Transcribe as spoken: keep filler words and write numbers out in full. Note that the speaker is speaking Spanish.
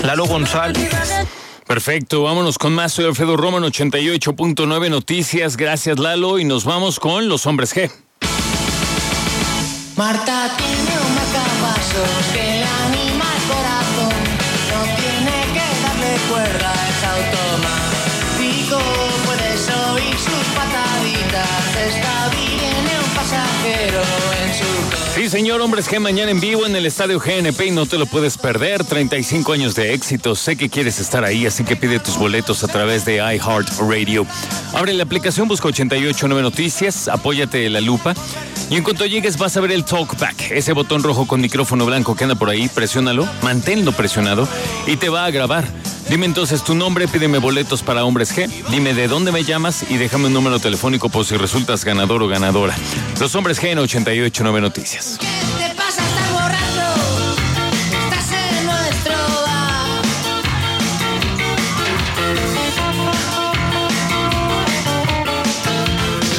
Lalo González. Perfecto, vámonos con más. Soy Alfredo Roman, ochenta y ocho punto nueve Noticias. Gracias, Lalo. Y nos vamos con los hombres G. Marta tiene un marcapasos que le anima el corazón. No tiene que darle cuerda, es automático. Puedes oír sus pataditas. Está bien un pasajero en su coche. Sí, señor, hombres G, mañana en vivo en el Estadio G N P y no te lo puedes perder. treinta y cinco años de éxito. Sé que quieres estar ahí, así que pide tus boletos a través de iHeartRadio. Abre la aplicación, busca ochenta y ocho punto nueve Noticias, apóyate de la lupa. Y en cuanto llegues vas a ver el Talkback, ese botón rojo con micrófono blanco que anda por ahí, presiónalo, manténlo presionado y te va a grabar. Dime entonces tu nombre, pídeme boletos para Hombres G, dime de dónde me llamas y déjame un número telefónico por si resultas ganador o ganadora. Los Hombres G en ochenta y ocho punto nueve Noticias.